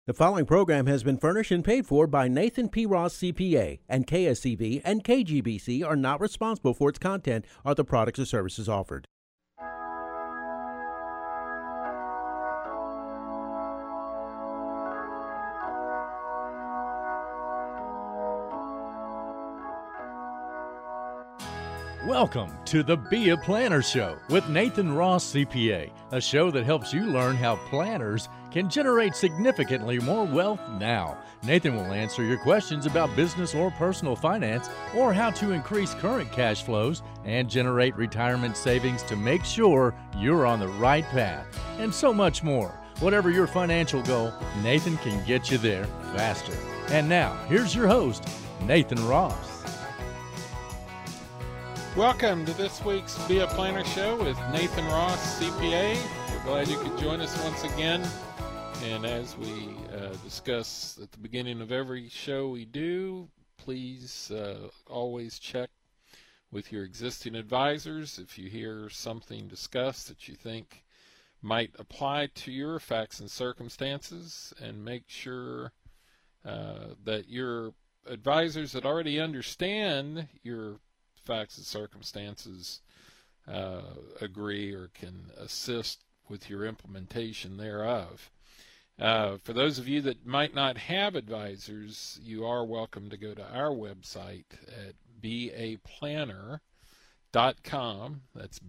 The following program has been furnished and paid for by Nathan P. Ross CPA, and KSCB and KGBC are not responsible for its content or the products or services offered. Welcome to the Be a Planner Show with Nathan Ross CPA, a show that helps you learn how planners can generate significantly more wealth now. Nathan will answer your questions about business or personal finance, or how to increase current cash flows and generate retirement savings to make sure you're on the right path, and so much more. Whatever your financial goal, Nathan can get you there faster. And now, here's your host, Nathan Ross. Welcome to this week's Be a Planner Show with Nathan Ross, CPA. We're glad you could join us once again. And as we discuss at the beginning of every show we do, please always check with your existing advisors if you hear something discussed that you think might apply to your facts and circumstances, and make sure that your advisors that already understand your facts and circumstances agree or can assist with your implementation thereof. For those of you that might not have advisors, you are welcome to go to our website at beaplanner.com. That's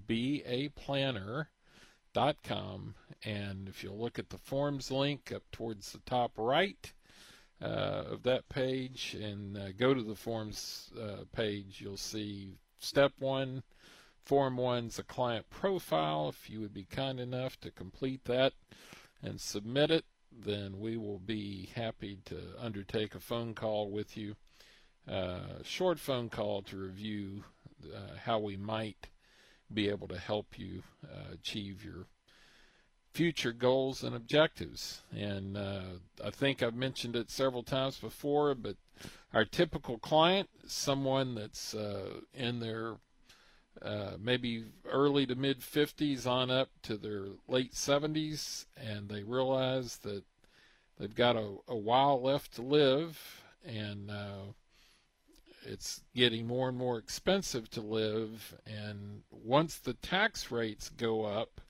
beaplanner.com. And if you'll look at the forms link up towards the top right of that page and go to the forms page, you'll see step 1, form 1's a client profile. If you would be kind enough to complete that and submit it, then we will be happy to undertake a phone call with you, a short phone call to review how we might be able to help you achieve your future goals and objectives. And I think I've mentioned it several times before, but our typical client is someone that's in their maybe early to mid 50s on up to their late 70s, and they realize that they've got a while left to live, and it's getting more and more expensive to live. And once the tax rates go up,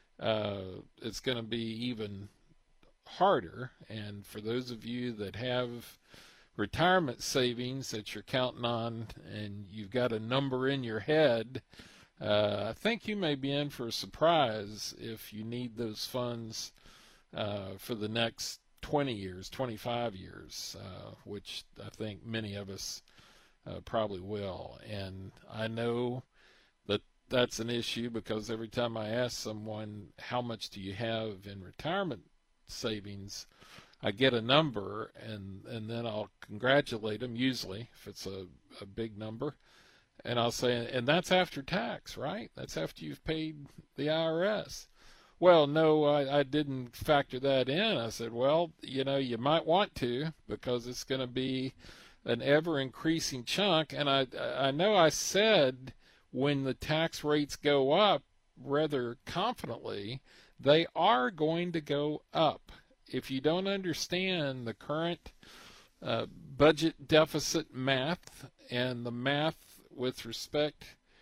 it's going to be even harder. And for those of you that have retirement savings that you're counting on and you've got a number in your head, I think you may be in for a surprise if you need those funds for the next 20 years, 25 years, which I think many of us probably will. And I know that that's an issue, because every time I ask someone, how much do you have in retirement savings, I get a number, and then I'll congratulate them, usually, if it's a big number. And I'll say, and that's after tax, right? That's after you've paid the IRS. Well, no, I didn't factor that in. I said, well, you might want to, because it's going to be an ever-increasing chunk. And I know I said when the tax rates go up, rather confidently, they are going to go up. If you don't understand the current budget deficit math and the math with respect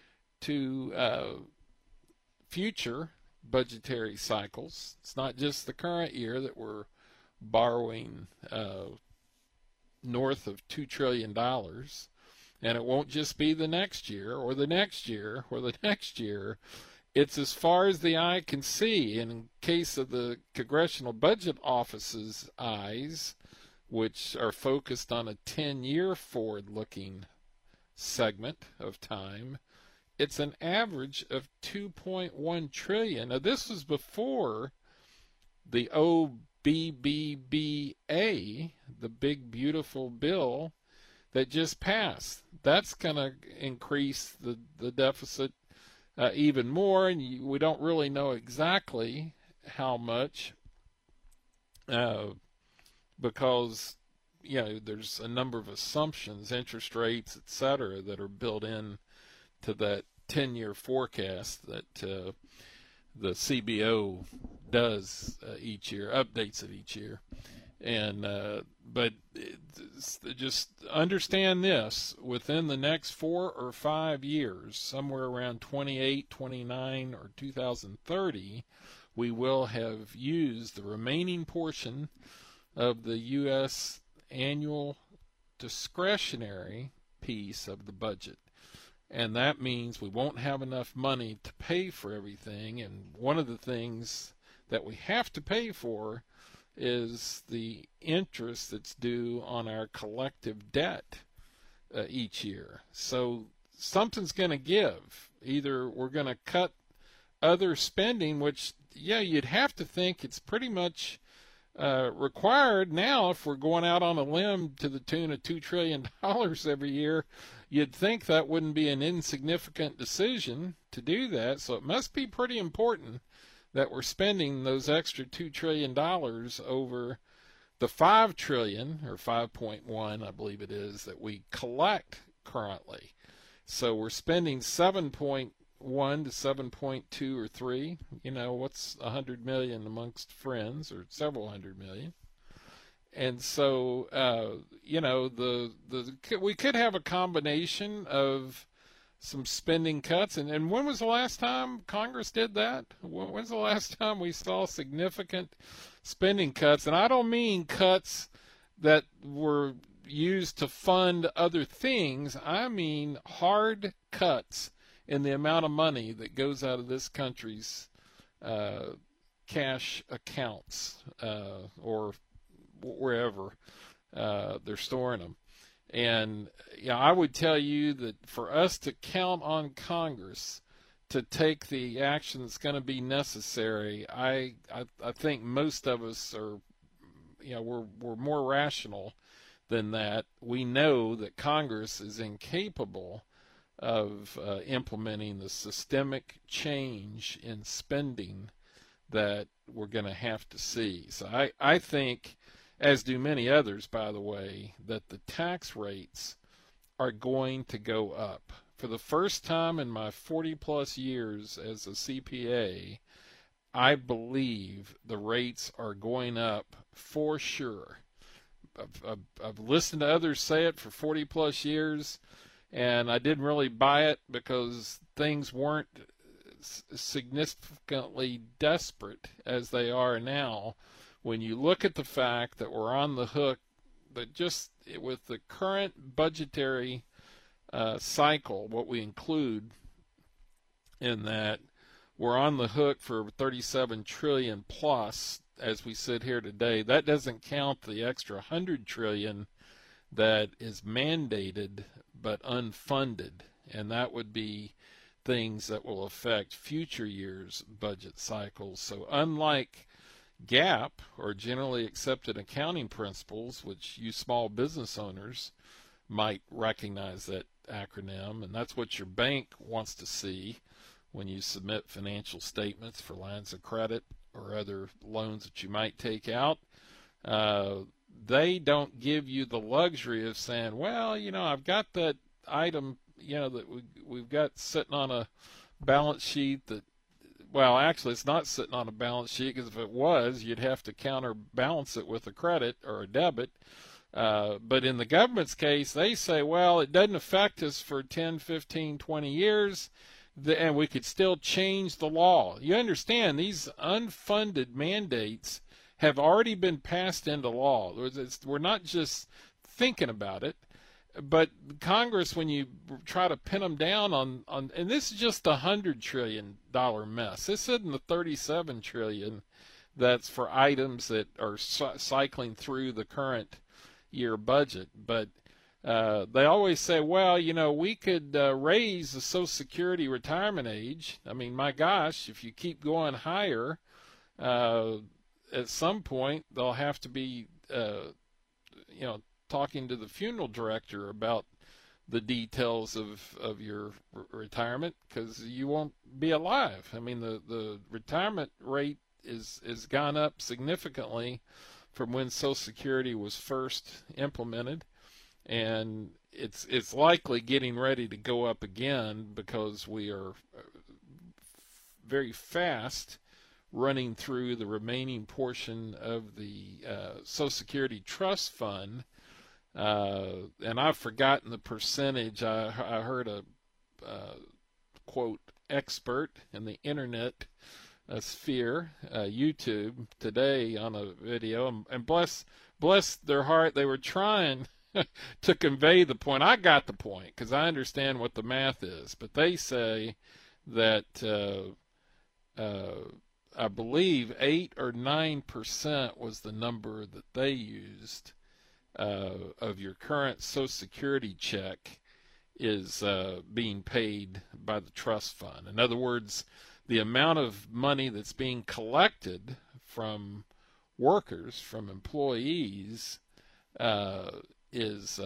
to future budgetary cycles, it's not just the current year that we're borrowing north of $2 trillion. And it won't just be the next year or the next year or the next year. It's as far as the eye can see. And in case of the Congressional Budget Office's eyes, which are focused on a 10-year forward-looking segment of time, it's an average of $2.1 trillion. Now, this was before the OBBBA, the big beautiful bill that just passed. That's going to increase the deficit even more, and we don't really know exactly how much, because there's a number of assumptions, interest rates, etc., that are built in to that 10-year forecast that the CBO does each year, updates it each year. And but just understand this: within the next 4 or 5 years, somewhere around 28, 29, or 2030, we will have used the remaining portion of the U.S. annual discretionary piece of the budget. And that means we won't have enough money to pay for everything. And one of the things that we have to pay for is the interest that's due on our collective debt each year. So something's going to give. Either we're going to cut other spending, which, yeah, you'd have to think it's pretty much required now. If we're going out on a limb to the tune of $2 trillion every year, you'd think that wouldn't be an insignificant decision to do that. So it must be pretty important that we're spending those extra $2 trillion over the $5 trillion, or 5.1, I believe it is, that we collect currently. So we're spending 7.1 to 7.2 or 3. You know, what's 100 million amongst friends, or several hundred million? And so, you know, we could have a combination of some spending cuts. And when was the last time Congress did that? When's the last time we saw significant spending cuts? And I don't mean cuts that were used to fund other things. I mean hard cuts in the amount of money that goes out of this country's cash accounts or wherever they're storing them. And yeah, I would tell you that for us to count on Congress to take the action that's going to be necessary, I think most of us are, you know, we're more rational than that. We know that Congress is incapable of implementing the systemic change in spending that we're going to have to see. So I think, as do many others, by the way, that the tax rates are going to go up. For the first time in my 40-plus years as a CPA, I believe the rates are going up for sure. I've listened to others say it for 40-plus years, and I didn't really buy it because things weren't significantly desperate as they are now. When you look at the fact that we're on the hook, that just with the current budgetary cycle, what we include in that, we're on the hook for 37 trillion plus as we sit here today. That doesn't count the extra 100 trillion that is mandated but unfunded, and that would be things that will affect future years' budget cycles. So unlike GAAP, or generally accepted accounting principles, which you small business owners might recognize that acronym, and that's what your bank wants to see when you submit financial statements for lines of credit or other loans that you might take out. They don't give you the luxury of saying, well, you know, I've got that item, you know, that we've got sitting on a balance sheet that, well, actually, it's not sitting on a balance sheet, because if it was, you'd have to counterbalance it with a credit or a debit. But in the government's case, they say, well, it doesn't affect us for 10, 15, 20 years, and we could still change the law. You understand, these unfunded mandates have already been passed into law. We're not just thinking about it. But Congress, when you try to pin them down on and this is just the $100 trillion mess. This isn't the $37 trillion that's for items that are cycling through the current year budget. But they always say, well, you know, we could raise the Social Security retirement age. I mean, my gosh, if you keep going higher, at some point they'll have to be, you know, talking to the funeral director about the details of your retirement, because you won't be alive. I mean, the retirement rate is gone up significantly from when Social Security was first implemented, and it's likely getting ready to go up again, because we are very fast running through the remaining portion of the Social Security Trust Fund. And I've forgotten the percentage. I heard a quote expert in the internet sphere, YouTube, today on a video, and bless their heart, they were trying to convey the point. I got the point because I understand what the math is, but they say that I believe 8 or 9% was the number that they used of your current Social Security check is being paid by the trust fund. In other words, the amount of money that's being collected from workers, from employees, is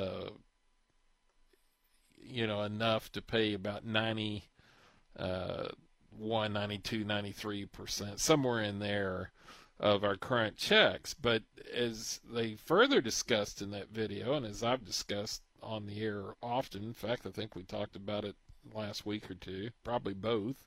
enough to pay about 91, 92, 93%, somewhere in there, of our current checks. But as they further discussed in that video, and as I've discussed on the air often, in fact, I think we talked about it last week or two, probably both,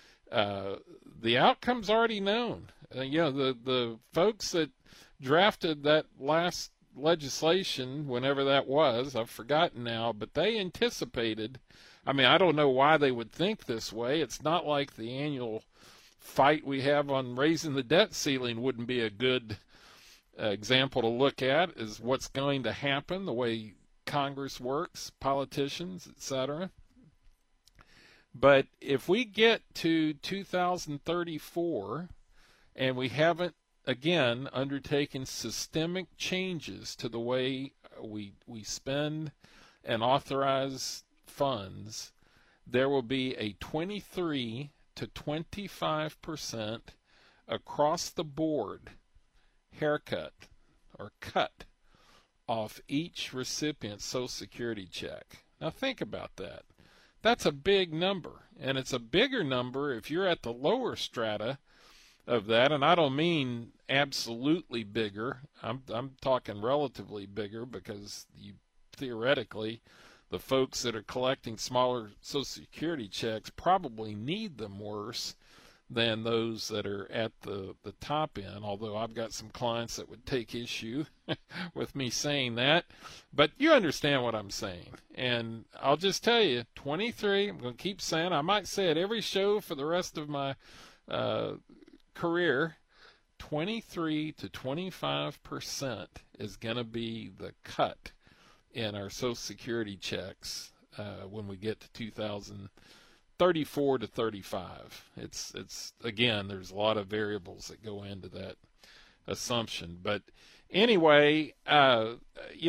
the outcome's already known. The folks that drafted that last legislation, whenever that was, I've forgotten now, but they anticipated, I don't know why they would think this way. It's not like the annual fight we have on raising the debt ceiling wouldn't be a good example to look at, is what's going to happen, the way Congress works, politicians, etc. But if we get to 2034 and we haven't, again, undertaken systemic changes to the way we spend and authorize funds, there will be a 23 to 25% across the board haircut or cut off each recipient's Social Security check. Now think about that. That's a big number, and it's a bigger number if you're at the lower strata of that, and I don't mean absolutely bigger. I'm talking relatively bigger, because theoretically the folks that are collecting smaller Social Security checks probably need them worse than those that are at the top end, although I've got some clients that would take issue with me saying that. But you understand what I'm saying. And I'll just tell you, 23, I'm going to keep saying, I might say it every show for the rest of my career, 23 to 25% is going to be the cut in our Social Security checks when we get to 2034 to 35. It's again, there's a lot of variables that go into that assumption. But anyway, there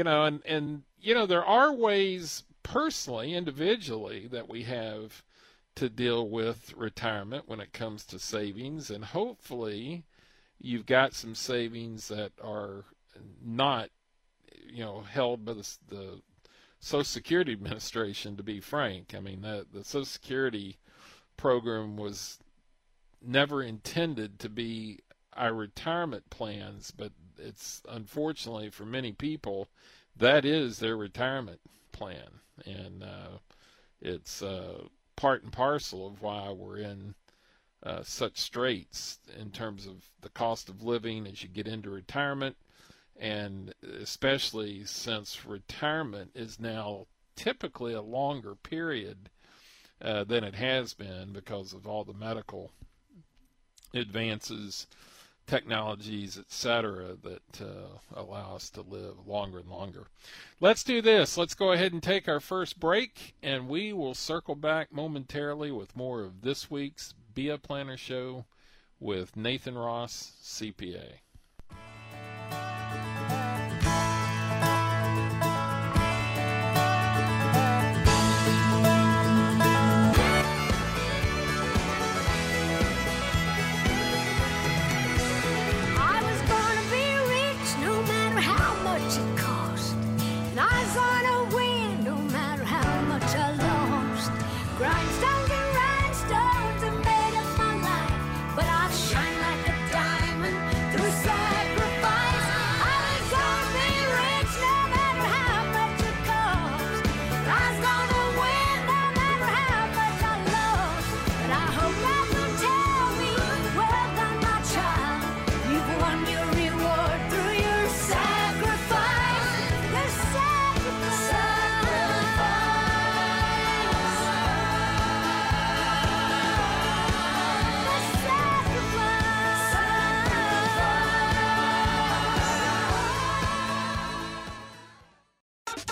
are ways personally, individually, that we have to deal with retirement when it comes to savings, and hopefully you've got some savings that are not held by the Social Security Administration, to be frank. The Social Security program was never intended to be our retirement plans, but it's unfortunately for many people, that is their retirement plan. And it's part and parcel of why we're in such straits in terms of the cost of living as you get into retirement, and especially since retirement is now typically a longer period than it has been because of all the medical advances, technologies, etc., that allow us to live longer and longer. Let's do this. Let's go ahead and take our first break, and we will circle back momentarily with more of this week's Be a Planner Show with Nathan Ross, CPA. Grindstones and rhinestones are made of my life, but I shine like a diamond through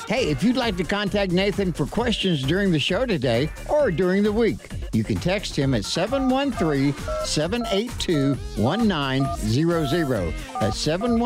Hey, if you'd like to contact Nathan for questions during the show today or during the week, you can text him at 713-782-1900. That's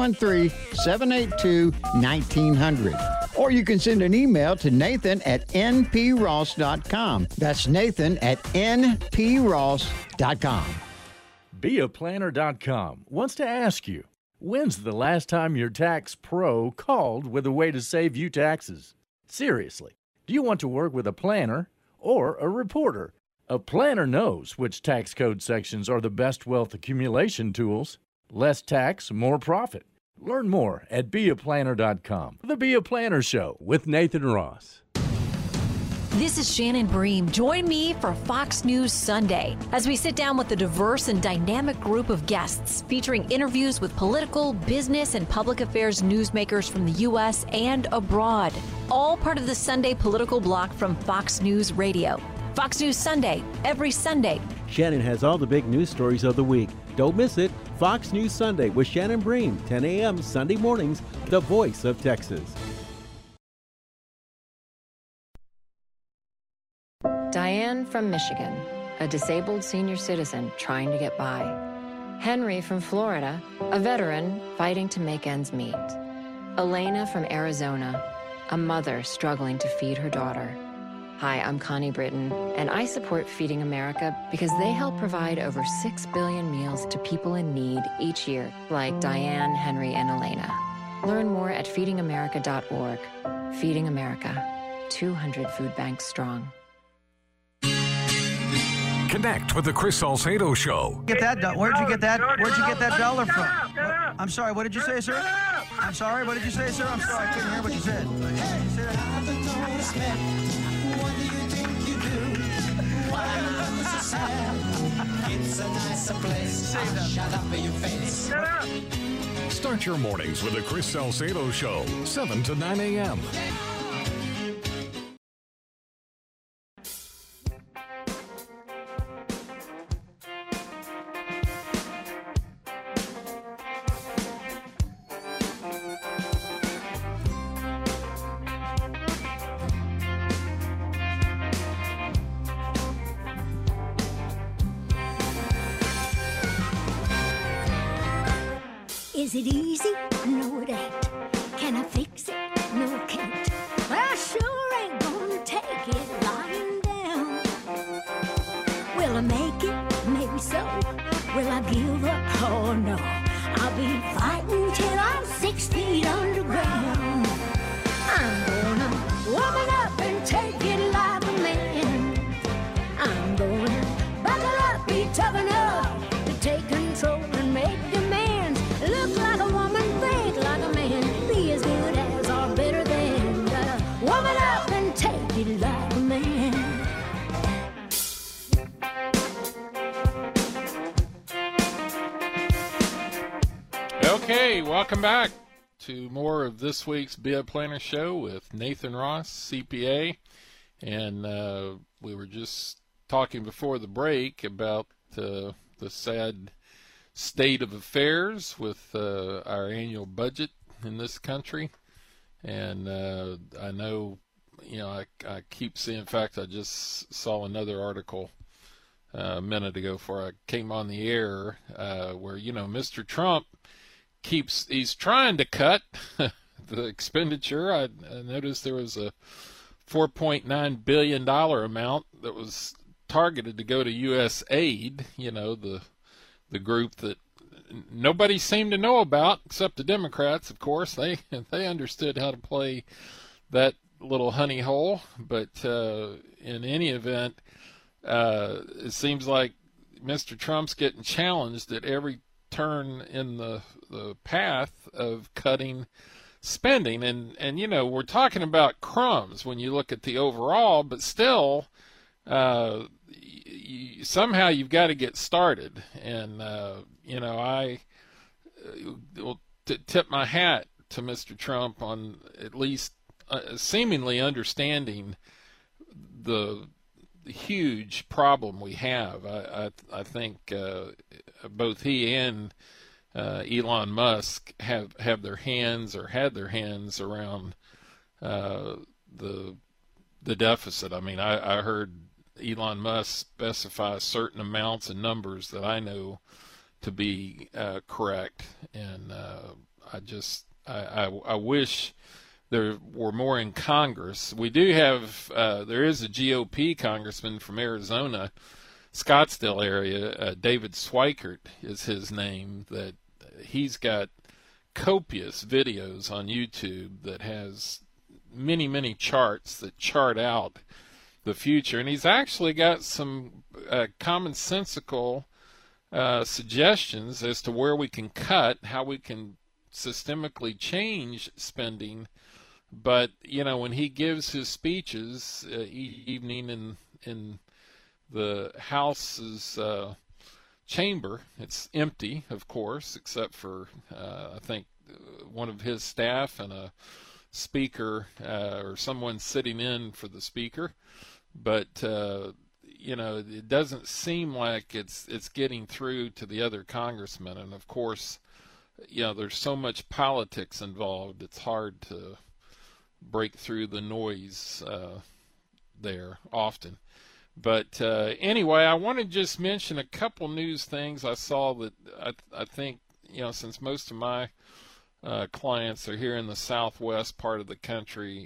713-782-1900. Or you can send an email to Nathan at npross.com. That's Nathan at npross.com. BeAPlanner.com wants to ask you, when's the last time your tax pro called with a way to save you taxes? Seriously, do you want to work with a planner or a reporter? A planner knows which tax code sections are the best wealth accumulation tools. Less tax, more profit. Learn more at BeAPlanner.com. The Be a Planner Show with Nathan Ross. This is Shannon Bream. Join me for Fox News Sunday as we sit down with a diverse and dynamic group of guests featuring interviews with political, business, and public affairs newsmakers from the U.S. and abroad. All part of the Sunday political block from Fox News Radio. Fox News Sunday, every Sunday. Shannon has all the big news stories of the week. Don't miss it. Fox News Sunday with Shannon Bream, 10 a.m. Sunday mornings, the voice of Texas. Diane from Michigan, a disabled senior citizen trying to get by. Henry from Florida, a veteran fighting to make ends meet. Elena from Arizona, a mother struggling to feed her daughter. Hi, I'm Connie Britton, and I support Feeding America because they help provide over 6 billion meals to people in need each year, like Diane, Henry, and Elena. Learn more at feedingamerica.org. Feeding America, 200 food banks strong. Connect with the Chris Salcedo Show. Get that? Where'd you get that? Where'd you get that dollar from? I'm sorry. What did you say, sir? I'm sorry. What did you say, sir? I'm sorry. I couldn't hear what you said. It's a nicer place. Shut up in your face. Start your mornings with the Chris Salcedo Show, 7 to 9 a.m. Is it easy? No, it ain't. Can I fix it? No, I can't. I sure ain't gonna take it lying down. Will I make it? Maybe so. Will I give up? Oh, no. I'll be fighting till I'm 6 feet underground. I'm gonna woman up and take it like a man. I'm gonna buckle up, be tough enough to take control and make demands. Look like a woman, think like a man. Be as good as or better than. Woman up and take it like a man. Okay, welcome back to more of this week's Be a Planner Show with Nathan Ross, CPA. And we were just talking before the break about the sad state of affairs with our annual budget in this country. And I know, I keep seeing, in fact, I just saw another article a minute ago before I came on the air where, Mr. Trump he's trying to cut the expenditure. I noticed there was a $4.9 billion amount that was targeted to go to U.S. aid, the group that nobody seemed to know about except the Democrats, of course. They understood how to play that little honey hole. But in any event, it seems like Mr. Trump's getting challenged at every turn in the path of cutting spending. And we're talking about crumbs when you look at the overall, but still somehow you've got to get started. And I will tip my hat to Mr. Trump on at least seemingly understanding the huge problem we have. I think both he and Elon Musk have their hands or had their hands around the deficit. I mean, I heard Elon Musk specify certain amounts and numbers that I know to be correct, and I wish there were more in Congress. We do have there is a GOP congressman from Arizona, Scottsdale area, David Swikert is his name, that he's got copious videos on YouTube that has many charts that chart out the future, and he's actually got some commonsensical suggestions as to where we can cut, how we can systemically change spending. But when he gives his speeches each evening in the House's chamber, it's empty, of course, except for I think one of his staff and a speaker or someone sitting in for the speaker. But it doesn't seem like it's getting through to the other congressmen. And of course, there's so much politics involved, it's hard to break through the noise there often. But anyway, I want to just mention a couple news things I saw that I think, since most of my clients are here in the southwest part of the country,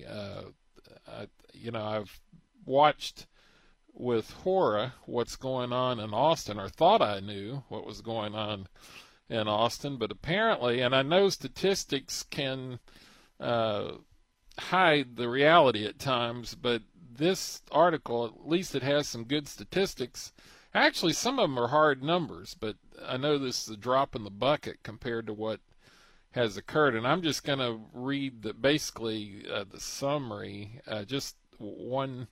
I've watched with horror what's going on in Austin, or thought I knew what was going on in Austin, but apparently, and I know statistics can hide the reality at times, but this article, at least it has some good statistics. Actually, some of them are hard numbers, but I know this is a drop in the bucket compared to what has occurred. And I'm just going to read the summary, just one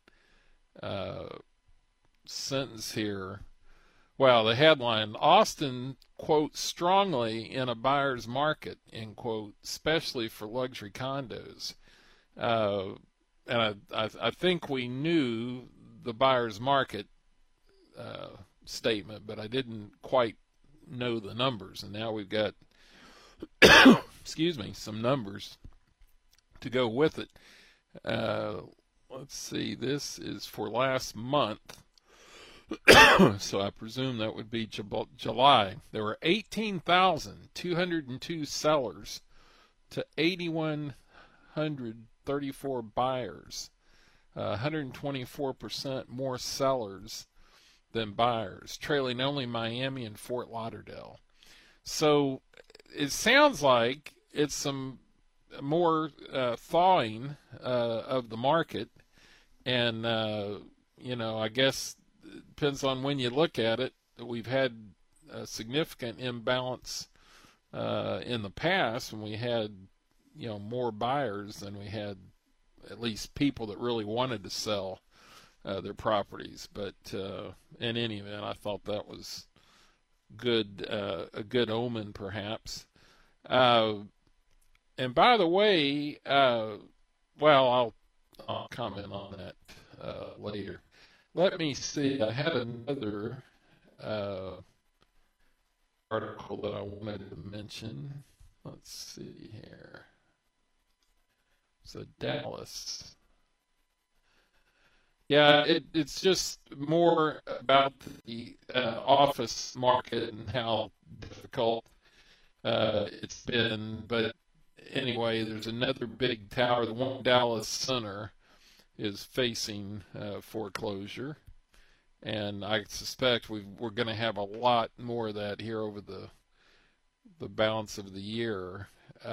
sentence here. Well, the headline: Austin, quote, strongly in a buyer's market, end quote, especially for luxury condos. And I think we knew the buyer's market statement, but I didn't quite know the numbers. And now we've got, some numbers to go with it. Let's see, this is for last month. So I presume that would be July. There were 18,202 sellers to 8,134 buyers, 124% more sellers than buyers, trailing only Miami and Fort Lauderdale. So it sounds like it's some more thawing of the market, and I guess it depends on when you look at it. We've had a significant imbalance in the past when we had more buyers than we had at least people that really wanted to sell their properties. But in any event, I thought that was good, a good omen perhaps. And by the way, I'll comment on that later. Let me see. I had another article that I wanted to mention. Let's see here. So Dallas. Yeah, it's just more about the office market and how difficult it's been. But anyway, there's another big tower. The One Dallas Center is facing foreclosure, and I suspect we're going to have a lot more of that here over the balance of the year.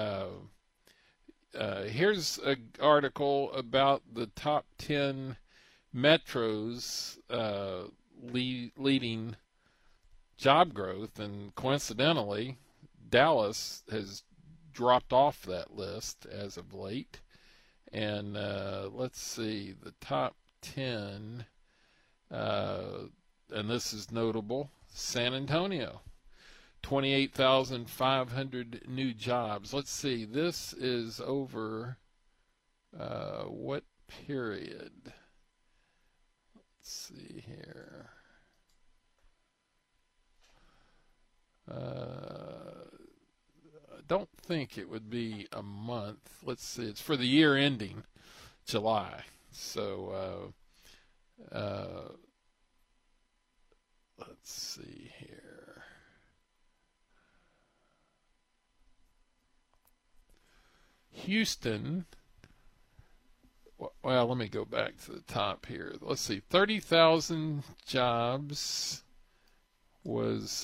Here's an article about the top 10 metros leading job growth, and coincidentally, Dallas has dropped off that list as of late. And let's see, the top 10, and this is notable: San Antonio, 28,500 new jobs. Let's see, this is over what period? Let's see here. I don't think it would be a month. Let's see, it's for the year ending July. So let's see here. Houston, well, let me go back to the top here. Let's see, 30,000 jobs was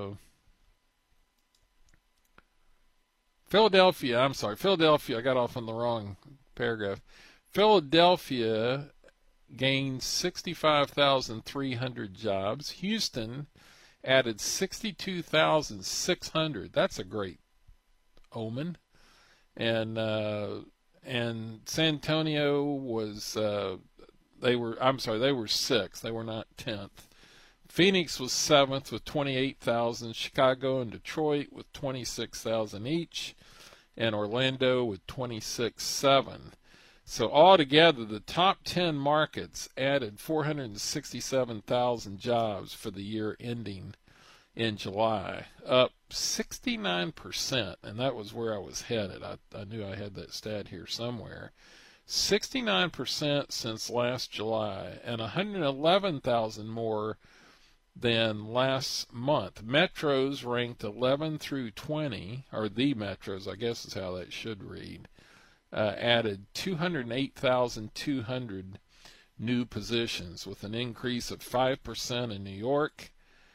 Philadelphia. I'm sorry, Philadelphia. I got off on the wrong paragraph. Philadelphia gained 65,300 jobs. Houston added 62,600. That's a great omen. And San Antonio was they were sixth. They were not 10th. Phoenix was 7th with 28,000. Chicago and Detroit with 26,000 each, and Orlando with 26,700. So altogether, the top 10 markets added 467,000 jobs for the year ending in July, up 69%, and that was where I was headed. I knew I had that stat here somewhere. 69% since last July, and 111,000 more than last month. Metros ranked 11 through 20, or the metros, I guess is how that should read, added 208,200 new positions, with an increase of 5% in New York.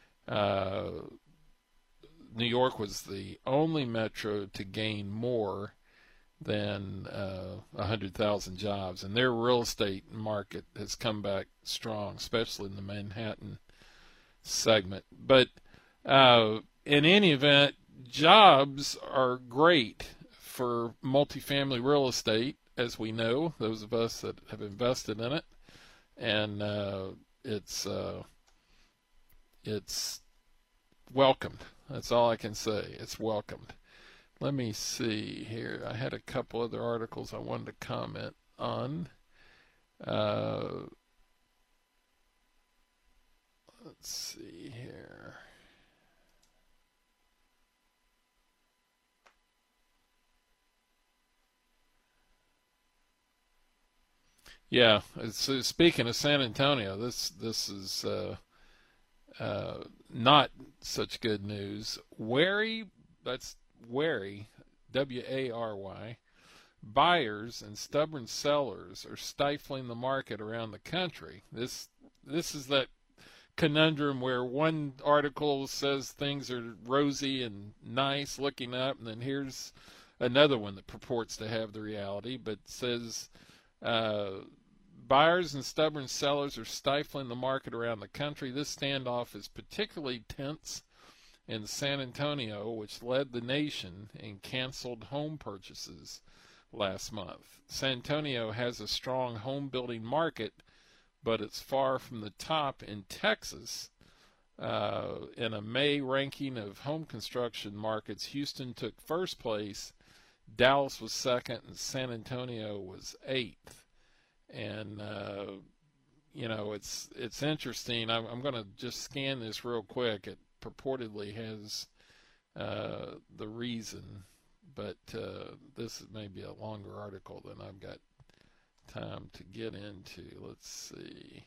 New York was the only metro to gain more than 100,000 jobs, and their real estate market has come back strong, especially in the Manhattan segment. But in any event, jobs are great for multifamily real estate, as we know, those of us that have invested in it, and it's welcomed. That's all I can say. It's welcomed. Let me see here. I had a couple other articles I wanted to comment on. Let's see here. Yeah, speaking of San Antonio, this is not such good news. Wary, that's wary, W-A-R-Y, buyers and stubborn sellers are stifling the market around the country. This is that conundrum where one article says things are rosy and nice looking up, and then here's another one that purports to have the reality, but says buyers and stubborn sellers are stifling the market around the country. This standoff is particularly tense in San Antonio, which led the nation in canceled home purchases last month. San Antonio has a strong home building market, but it's far from the top in Texas. In a May ranking of home construction markets, Houston took first place, Dallas was second, and San Antonio was 8th. And it's interesting. I'm going to just scan this real quick. It purportedly has the reason, but this may be a longer article than I've got time to get into. Let's see.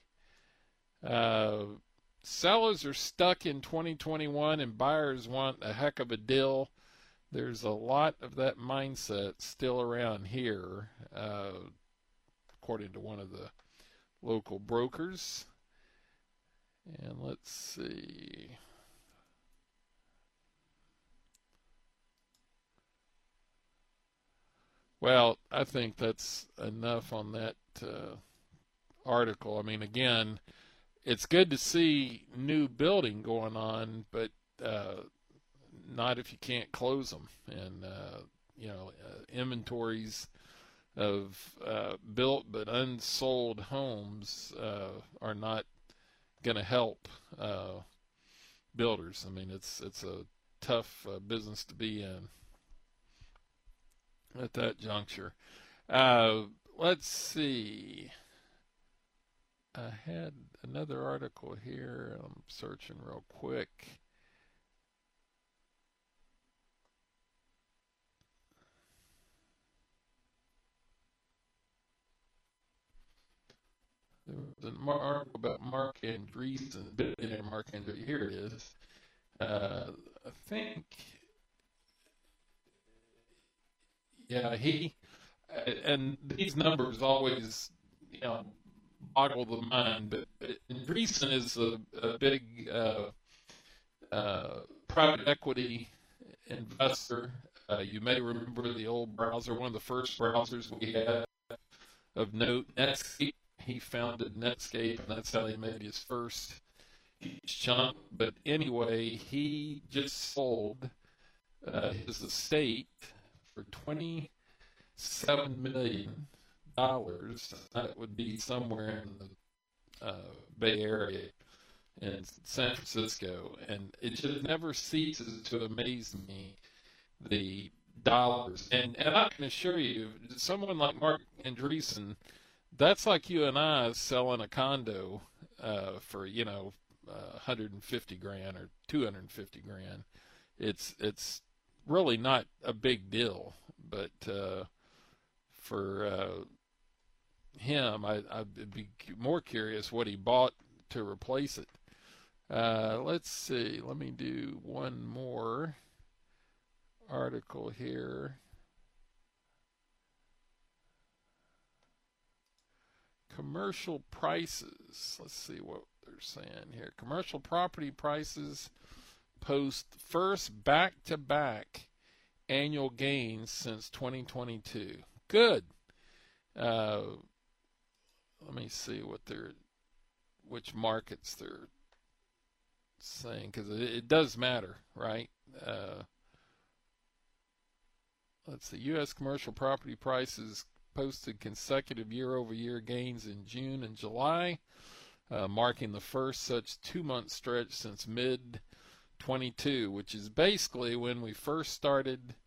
Sellers are stuck in 2021 and buyers want a heck of a deal. There's a lot of that mindset still around here, according to one of the local brokers. And let's see. Well, I think that's enough on that article. I mean, again, it's good to see new building going on, but not if you can't close them. And, inventories of built but unsold homes are not going to help builders. I mean, it's a tough business to be in at that juncture. Let's see. I had another article here. I'm searching real quick. an article about Mark Andreessen, billionaire Mark Andreessen. Here it is. I think, yeah, and these numbers always, boggle the mind, but Andreessen is a big private equity investor. You may remember the old browser, one of the first browsers we had of note, Netscape. He founded Netscape, and that's how he made his first huge chunk. But anyway, he just sold his estate for $27 million. That would be somewhere in the Bay Area in San Francisco, and it just never ceases to amaze me, the dollars. And I can assure you, someone like Mark Andreessen, that's like you and I selling a condo for $150,000 or $250,000. It's really not a big deal, but for him, I'd be more curious what he bought to replace it. Let's see. Let me do one more article here. Commercial prices. Let's see what they're saying here. Commercial property prices post first back-to-back annual gains since 2022. Good. Let me see which markets they're saying, because it does matter, right? Let's see. U.S. commercial property prices posted consecutive year-over-year gains in June and July, marking the first such 2-month stretch since mid-22, which is basically when we first started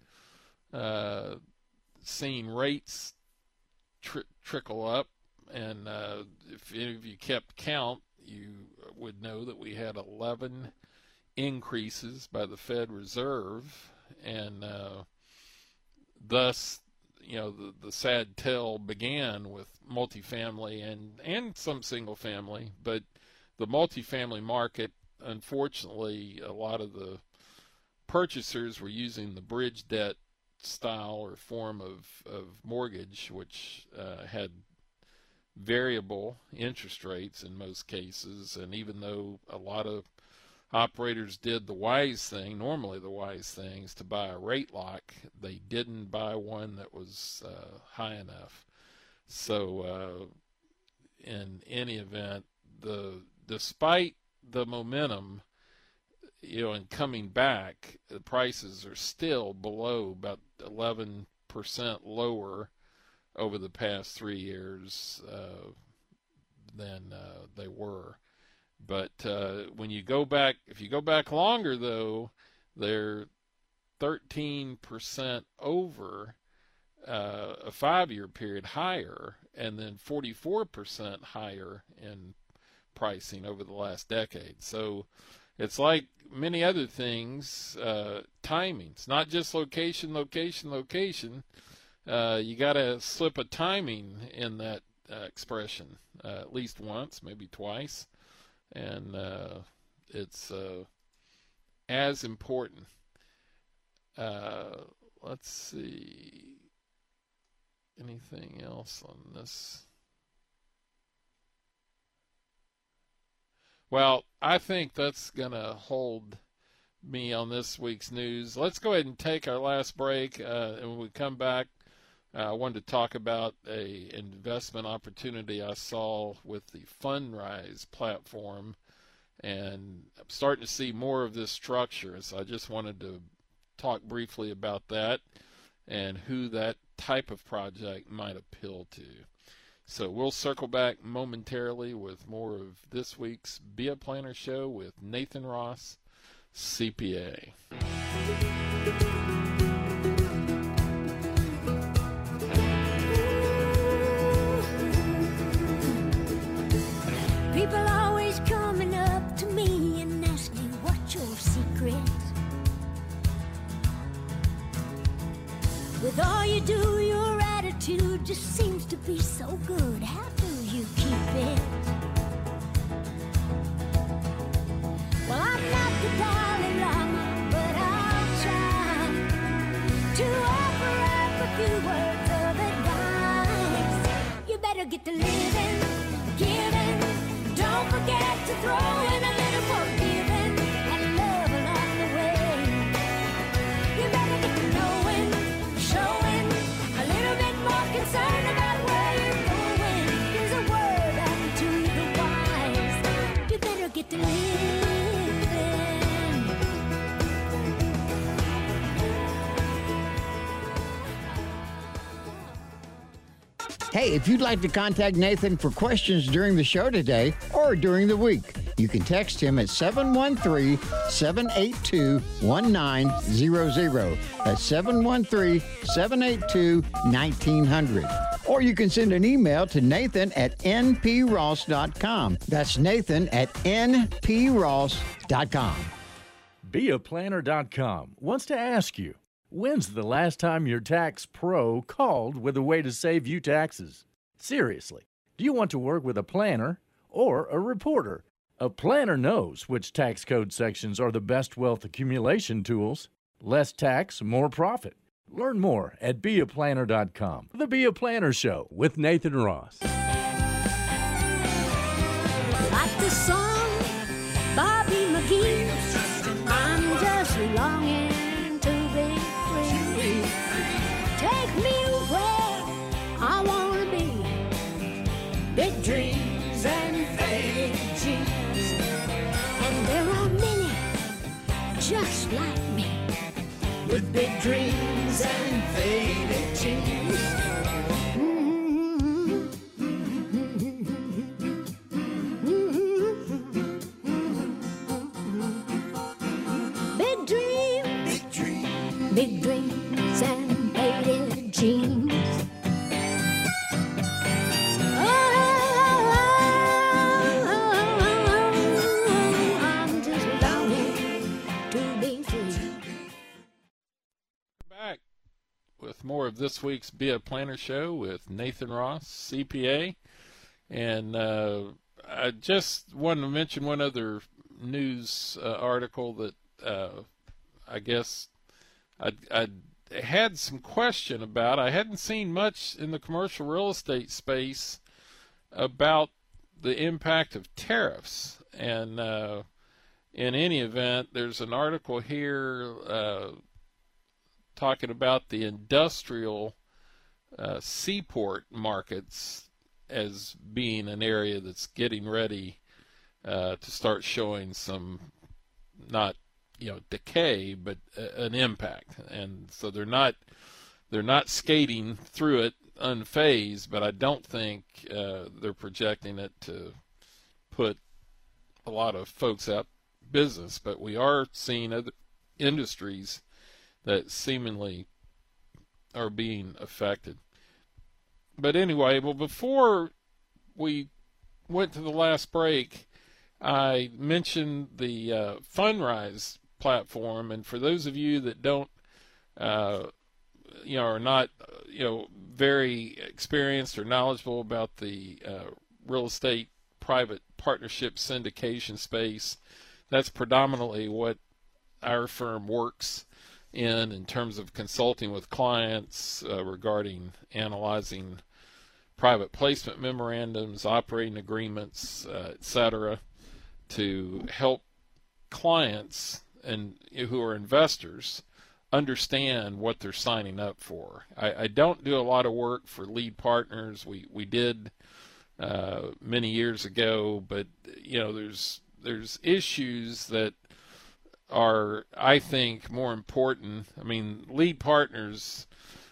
seeing rates trickle up. And if any of you kept count, you would know that we had 11 increases by the Fed Reserve, and thus, the sad tale began with multifamily and some single family. But the multifamily market, unfortunately, a lot of the purchasers were using the bridge debt style or form of mortgage, which had variable interest rates in most cases. And even though a lot of operators did the wise thing, normally the wise thing is to buy a rate lock, they didn't buy one that was high enough. So in any event, despite the momentum, and coming back, the prices are still below, about 11% lower over the past 3 years than they were. But when you go back, if you go back longer, though, they're 13% over a 5-year period higher, and then 44% higher in pricing over the last decade. So it's like many other things, timings, not just location. You got to slip a timing in that expression at least once, maybe twice. And it's as important. Let's see. Anything else on this? Well, I think that's going to hold me on this week's news. Let's go ahead and take our last break. And when we come back, I wanted to talk about an investment opportunity I saw with the Fundrise platform, and I'm starting to see more of this structure. So I just wanted to talk briefly about that and who that type of project might appeal to. So we'll circle back momentarily with more of this week's Be a Planner Show with Nathan Ross, CPA. People always coming up to me and asking what's your secret. With all you do, your attitude just seems to be so good. How do you keep it? few words of advice. You better get to living, giving. Don't forget to throw in a little forgiving and love along the way. You better get to knowing, showing a little bit more concern about where you're going. There's a word unto the wise. You better get to living. Hey, if you'd like to contact Nathan for questions during the show today or during the week, you can text him at 713-782-1900. That's 713-782-1900. Or you can send an email to Nathan at npross.com. That's Nathan at npross.com. BeAPlanner.com wants to ask you, when's the last time your tax pro called with a way to save you taxes? Seriously, do you want to work with a planner or a reporter? A planner knows which tax code sections are the best wealth accumulation tools. Less tax, more profit. Learn more at BeAPlanner.com. The Be a Planner Show with Nathan Ross. Like the song, Bobby McGee. I'm just longing to be free. Take me where I want to be. Big dreams and faded jeans. And there are many just like me, with big dreams and faded jeans. Big dreams, big dreams and faded jeans. I'm just longing to be free. Back with more of this week's Be a Planner Show with Nathan Ross, CPA. And I just wanted to mention one other news article that I guess I had some question about. I hadn't seen much in the commercial real estate space about the impact of tariffs. And in any event, there's an article here talking about the industrial seaport markets as being an area that's getting ready to start showing some, not decay, but an impact. And so they're not skating through it unfazed, but I don't think they're projecting it to put a lot of folks out of business. But we are seeing other industries that seemingly are being affected. But anyway, well, before we went to the last break, I mentioned the Fundrise platform, and for those of you that don't, are not, very experienced or knowledgeable about the real estate private partnership syndication space, that's predominantly what our firm works in terms of consulting with clients regarding analyzing private placement memorandums, operating agreements, etc., to help clients and who are investors understand what they're signing up for. I don't do a lot of work for lead partners. We did many years ago, but there's issues that are, I think, more important. I mean, lead partners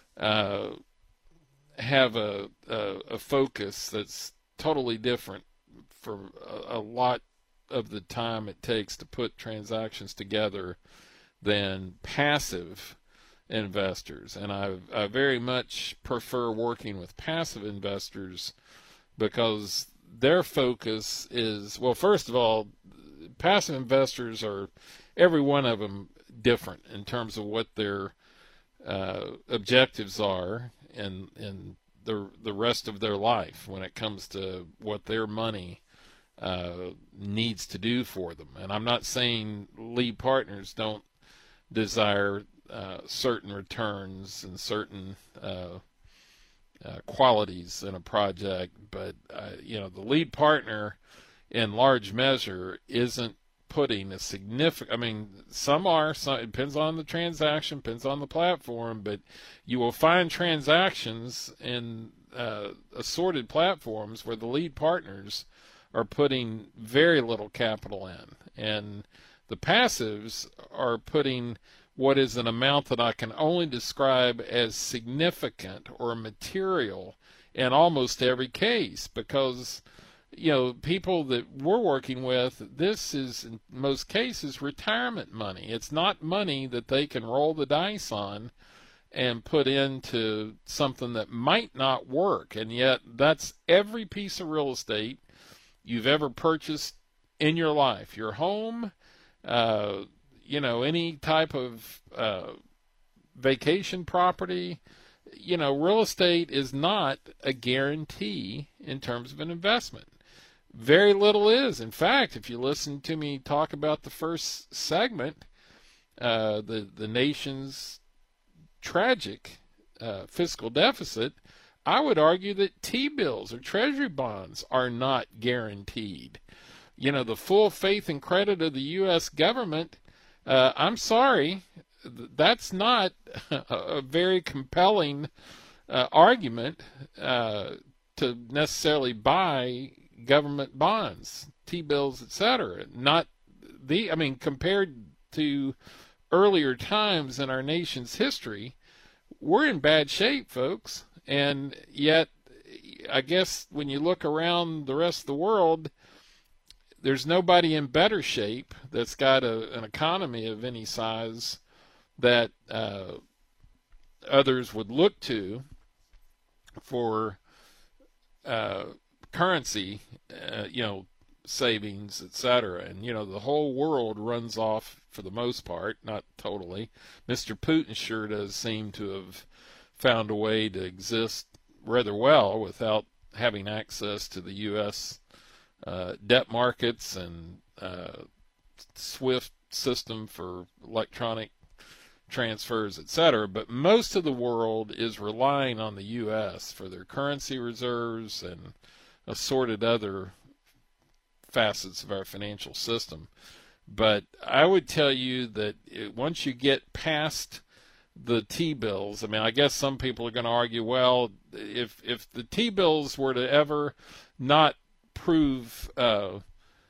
have a focus that's totally different for a lot of the time it takes to put transactions together than passive investors. And I very much prefer working with passive investors because their focus is, well, first of all, passive investors are, every one of them, different in terms of what their objectives are and the rest of their life when it comes to what their money needs to do for them. And I'm not saying lead partners don't desire certain returns and certain qualities in a project, but the lead partner in large measure isn't putting a significant, I mean, it depends on the transaction, depends on the platform, but you will find transactions in assorted platforms where the lead partners are putting very little capital in, and the passives are putting what is an amount that I can only describe as significant or material in almost every case, because people that we're working with, this is in most cases retirement money. It's not money that they can roll the dice on and put into something that might not work, and yet that's every piece of real estate you've ever purchased in your life. Your home, any type of vacation property, real estate is not a guarantee in terms of an investment. Very little is. In fact, if you listen to me talk about the first segment, the nation's tragic fiscal deficit, I would argue that T-bills or treasury bonds are not guaranteed. The full faith and credit of the U.S. government, I'm sorry, that's not a very compelling argument to necessarily buy government bonds, T-bills, etc. Compared to earlier times in our nation's history, we're in bad shape, folks. And yet, I guess when you look around the rest of the world, there's nobody in better shape that's got an economy of any size that others would look to for currency, savings, etc. And, the whole world runs off, for the most part, not totally. Mr. Putin sure does seem to have found a way to exist rather well without having access to the U.S. Debt markets and SWIFT system for electronic transfers, etc. But most of the world is relying on the U.S. for their currency reserves and assorted other facets of our financial system. But I would tell you that once you get past the T-bills, I guess some people are going to argue, well, if the T-bills were to ever not prove to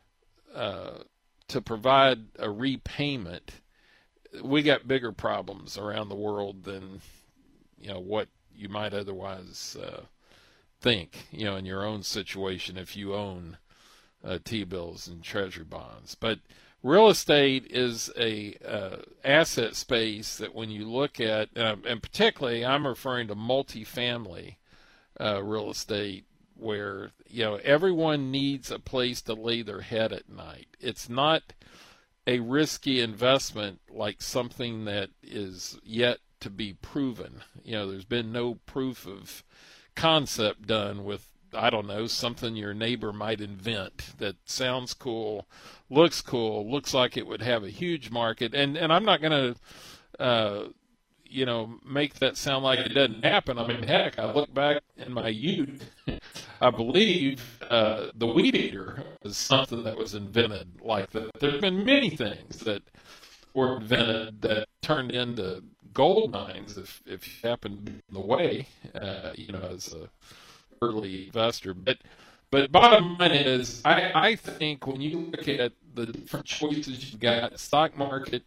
provide a repayment, we got bigger problems around the world than what you might otherwise think in your own situation if you own T-bills and treasury bonds. But real estate is a asset space that when you look at, and particularly I'm referring to multifamily real estate, where everyone needs a place to lay their head at night. It's not a risky investment like something that is yet to be proven. There's been no proof of concept done with, I don't know, something your neighbor might invent that sounds cool, looks like it would have a huge market. And I'm not going to make that sound like it doesn't happen. Heck, I look back in my youth, I believe the weed eater was something that was invented like that. There's been many things that were invented that turned into gold mines if you happen to be in the way, as a early investor. But bottom line is, I think when you look at the different choices you've got, stock market,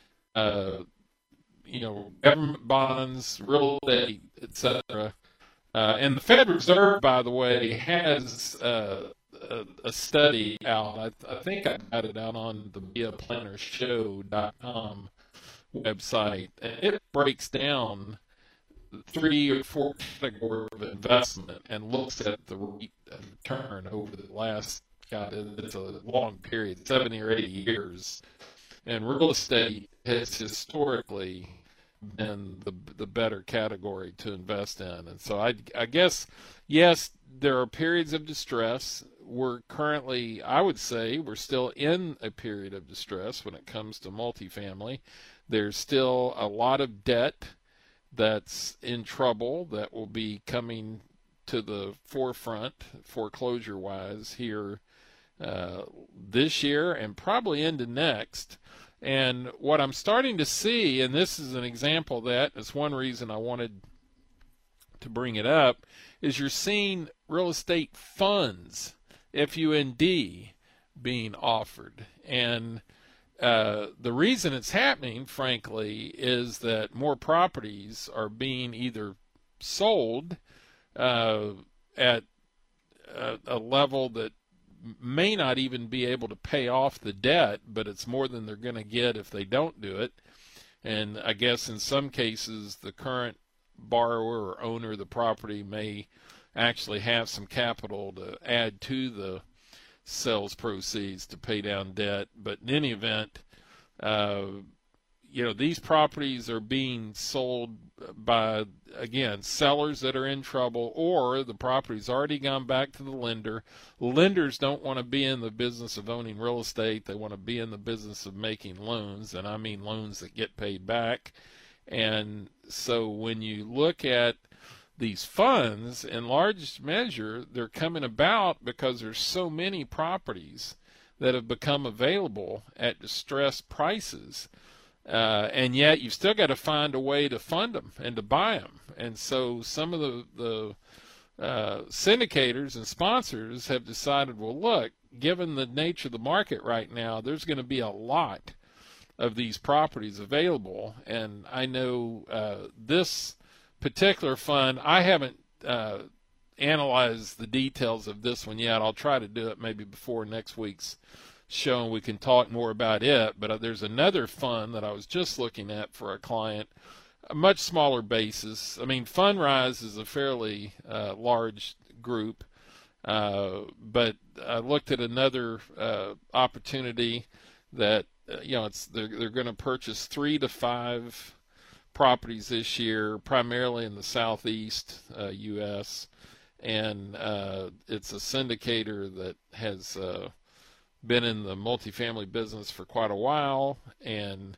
government bonds, real estate, etc. And the Fed Reserve, by the way, has a study out. I think I got it out on the BeAPlannerShow.com website. And it breaks down 3 or 4 categories of investment and looks at the rate of return over the last, it's a long period, 70 or 80 years. And real estate has historically been the better category to invest in. And so I guess, yes, there are periods of distress. We're currently, I would say, we're still in a period of distress when it comes to multifamily. There's still a lot of debt that's in trouble that will be coming to the forefront foreclosure-wise here this year and probably into next. And what I'm starting to see, and this is an example of that, it's one reason I wanted to bring it up, is you're seeing real estate funds, FUND, being offered. And the reason it's happening, frankly, is that more properties are being either sold at a level that may not even be able to pay off the debt, but it's more than they're going to get if they don't do it. And I guess in some cases the current borrower or owner of the property may actually have some capital to add to the sales proceeds to pay down debt. But in any event, these properties are being sold by, again, sellers that are in trouble, or the property's already gone back to the lender. Lenders don't want to be in the business of owning real estate. They want to be in the business of making loans, and I mean loans that get paid back. And so when you look at these funds, in large measure, they're coming about because there's so many properties that have become available at distressed prices. And yet you've still got to find a way to fund them and to buy them. And so some of the syndicators and sponsors have decided, well, look, given the nature of the market right now, there's going to be a lot of these properties available. And I know this particular fund, I haven't analyzed the details of this one yet. I'll try to do it maybe before next week's show and we can talk more about it. But there's another fund that I was just looking at for a client, a much smaller basis. I mean, Fundrise is a fairly large group, but I looked at another opportunity that they're going to purchase 3 to 5 properties this year, primarily in the southeast U.S., and it's a syndicator that has been in the multifamily business for quite a while, and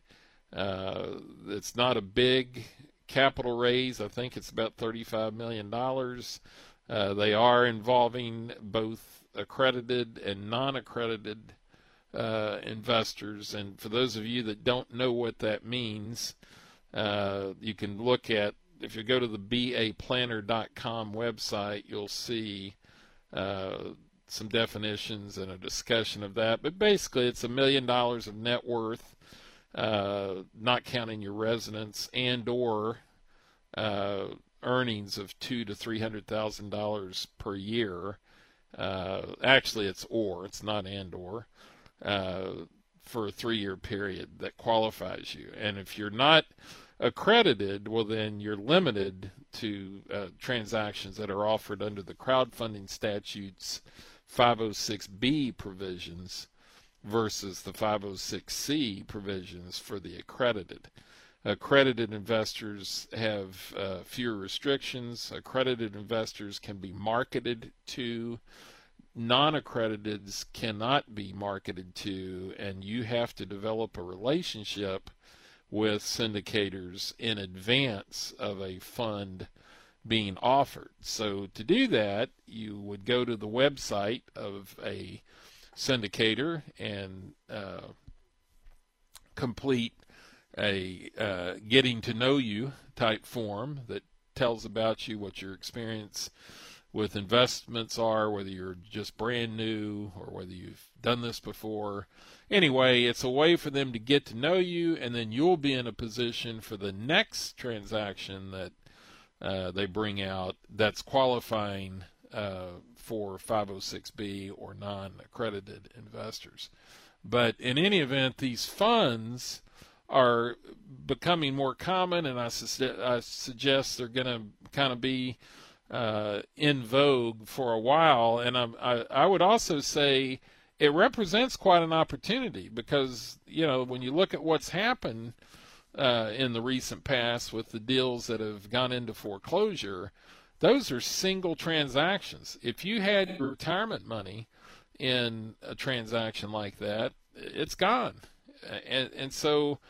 it's not a big capital raise. I think it's about $35 million. They are involving both accredited and non-accredited investors, and for those of you that don't know what that means, you can look at, if you go to the baplanner.com website, you'll see some definitions and a discussion of that. But basically, it's $1 million of net worth, not counting your residence, and or earnings of $200,000 to $300,000 per year. Actually, it's or, it's not and or, for a 3-year period that qualifies you. And if you're not accredited, well, then you're limited to transactions that are offered under the crowdfunding statutes 506B provisions versus the 506C provisions for the accredited. Accredited investors have fewer restrictions. Accredited investors can be marketed to. Non-accrediteds cannot be marketed to, and you have to develop a relationship with syndicators in advance of a fund being offered. So to do that, you would go to the website of a syndicator and complete a getting to know you type form that tells about you, what your experience with investments are, whether you're just brand new or whether you've done this before. Anyway, it's a way for them to get to know you, and then you'll be in a position for the next transaction that they bring out that's qualifying for 506B or non-accredited investors. But in any event, these funds are becoming more common, and I suggest they're going to kind of be in vogue for a while. And I would also say it represents quite an opportunity because, when you look at what's happened in the recent past with the deals that have gone into foreclosure, those are single transactions. If you had your retirement money in a transaction like that, it's gone. And so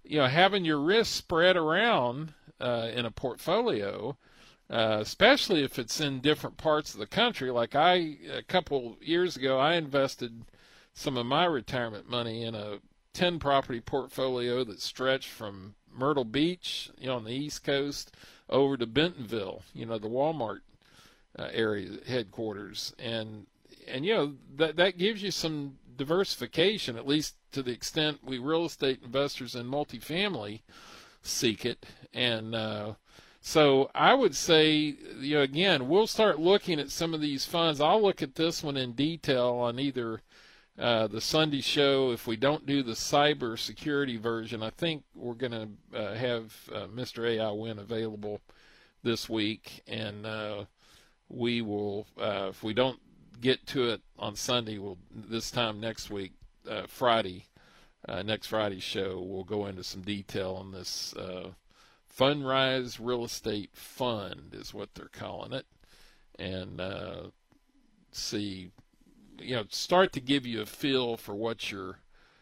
having your risk spread around in a portfolio, especially if it's in different parts of the country. Like a couple years ago, I invested some of my retirement money in a 10-property portfolio that stretched from Myrtle Beach, on the East Coast, over to Bentonville, the Walmart area headquarters, and that gives you some diversification, at least to the extent we real estate investors in multifamily seek it. And so I would say, again, we'll start looking at some of these funds. I'll look at this one in detail on either the Sunday show. If we don't do the cyber security version, I think we're going to have Mr. A.I. Wynn available this week, and we will, if we don't get to it on Sunday, we'll this time next week, Friday, next Friday's show, we'll go into some detail on this Fundrise Real Estate Fund is what they're calling it, and see, start to give you a feel for what you're,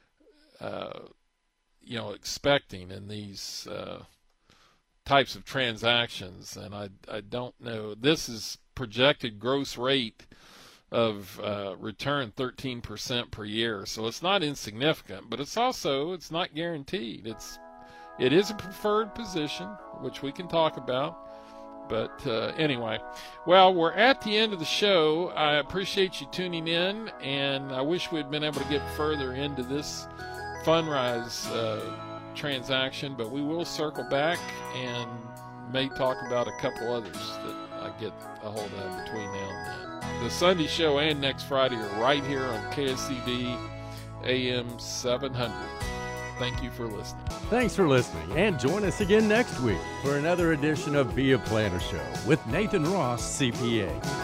expecting in these types of transactions. And I don't know, this is projected gross rate of return 13% per year, so it's not insignificant, but it's not guaranteed. It is a preferred position, which we can talk about. But anyway, well, we're at the end of the show. I appreciate you tuning in, and I wish we had been able to get further into this Fundrise transaction, but we will circle back and may talk about a couple others that I get a hold of between now and then. The Sunday show and next Friday are right here on KSCD AM 700. Thank you for listening. Thanks for listening, and join us again next week for another edition of Be a Planner Show with Nathan Ross, CPA.